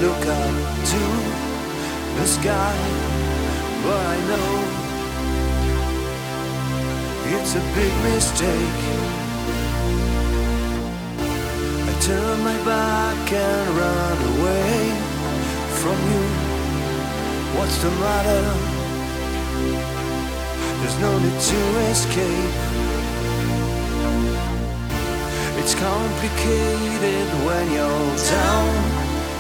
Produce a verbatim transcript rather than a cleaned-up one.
look up to the sky, but I know it's a big mistake. I turn my back and run away from you. What's the matter? There's no need to escape. It's complicated when you're down